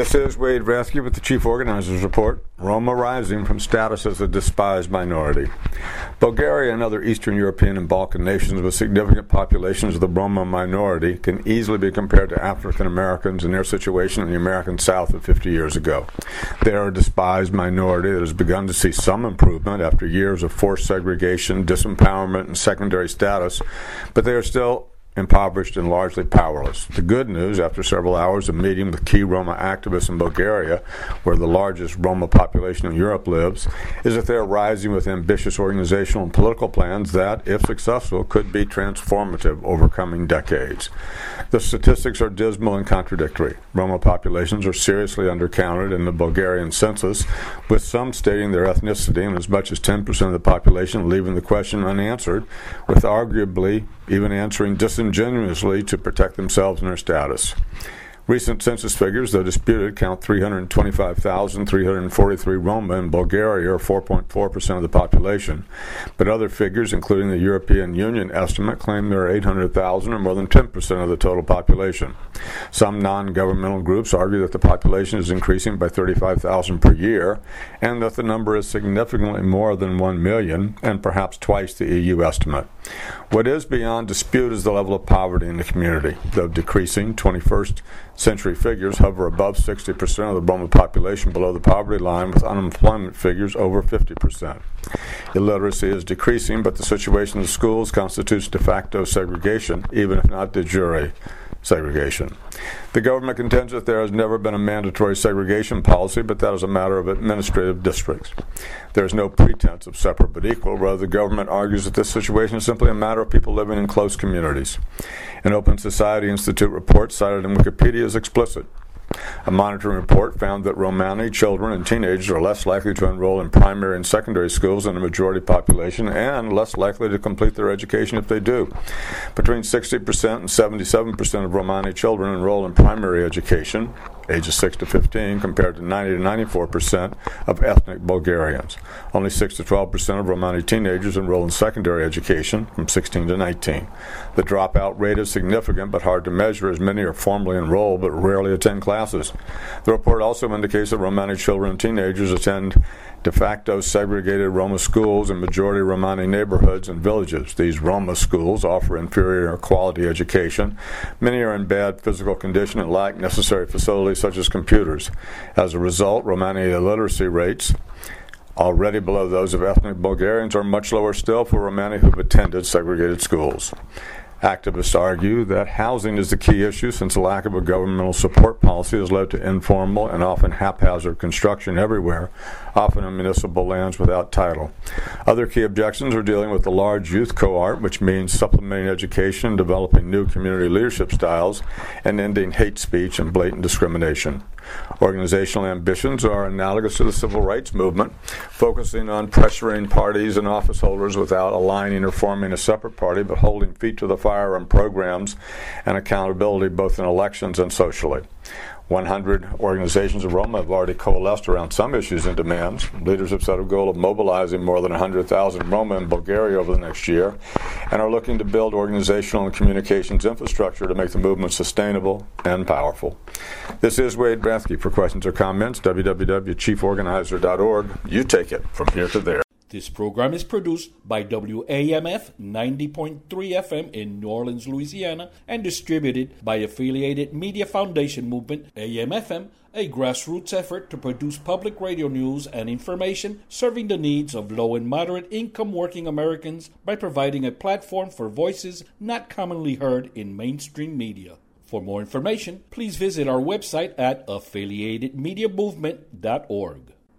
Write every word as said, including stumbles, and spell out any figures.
This is Wade Rathke with the Chief Organizers Report. Roma rising from status as a despised minority. Bulgaria and other Eastern European and Balkan nations with significant populations of the Roma minority can easily be compared to African Americans in their situation in the American South of fifty years ago. They are a despised minority that has begun to see some improvement after years of forced segregation, disempowerment, and secondary status, but they are still impoverished and largely powerless. The good news, after several hours of meeting with key Roma activists in Bulgaria, where the largest Roma population in Europe lives, is that they are rising with ambitious organizational and political plans that, if successful, could be transformative over coming decades. The statistics are dismal and contradictory. Roma populations are seriously undercounted in the Bulgarian census, with some stating their ethnicity and as much as ten percent of the population leaving the question unanswered, with arguably even answering disingenuously to protect themselves and their status. Recent census figures, though disputed, count three hundred twenty-five thousand three hundred forty-three Roma in Bulgaria, or four point four percent of the population. But other figures, including the European Union estimate, claim there are eight hundred thousand, or more than ten percent of the total population. Some non-governmental groups argue that the population is increasing by thirty-five thousand per year, and that the number is significantly more than one million, and perhaps twice the E U estimate. What is beyond dispute is the level of poverty in the community. Though decreasing, twenty-first century figures hover above sixty percent of the Roma population below the poverty line, with unemployment figures over fifty percent. Illiteracy is decreasing, but the situation in schools constitutes de facto segregation, even if not de jure segregation. The government contends that there has never been a mandatory segregation policy, but that is a matter of administrative districts. There is no pretense of separate but equal. Rather, the government argues that this situation is simply a matter of people living in close communities. An Open Society Institute report cited in Wikipedia is explicit. A monitoring report found that Romani children and teenagers are less likely to enroll in primary and secondary schools than the majority population, and less likely to complete their education if they do. Between sixty percent and seventy-seven percent of Romani children enroll in primary education, ages six to fifteen, compared to ninety to ninety-four percent of ethnic Bulgarians. Only six to twelve percent of Romani teenagers enroll in secondary education, from sixteen to nineteen. The dropout rate is significant but hard to measure, as many are formally enrolled but rarely attend classes. The report also indicates that Romani children and teenagers attend de facto segregated Roma schools in majority Romani neighborhoods and villages. These Roma schools offer inferior quality education. Many are in bad physical condition and lack necessary facilities such as computers. As a result, Romani illiteracy rates, already below those of ethnic Bulgarians, are much lower still for Romani who have attended segregated schools. Activists argue that housing is the key issue, since the lack of a governmental support policy has led to informal and often haphazard construction everywhere, often on municipal lands without title. Other key objections are dealing with the large youth cohort, which means supplementing education, developing new community leadership styles, and ending hate speech and blatant discrimination. Organizational ambitions are analogous to the civil rights movement, focusing on pressuring parties and office holders without aligning or forming a separate party, but holding feet to the fire on programs and accountability both in elections and socially. one hundred organizations of Roma have already coalesced around some issues and demands. Leaders have set a goal of mobilizing more than one hundred thousand Roma in Bulgaria over the next year, and are looking to build organizational and communications infrastructure to make the movement sustainable and powerful. This is Wade Rathke. For questions or comments, w w w dot chief organizer dot org. You take it from here to there. This program is produced by W A M F ninety point three F M in New Orleans, Louisiana, and distributed by Affiliated Media Foundation Movement, A M F M, a grassroots effort to produce public radio news and information serving the needs of low and moderate income working Americans by providing a platform for voices not commonly heard in mainstream media. For more information, please visit our website at affiliated media movement dot org.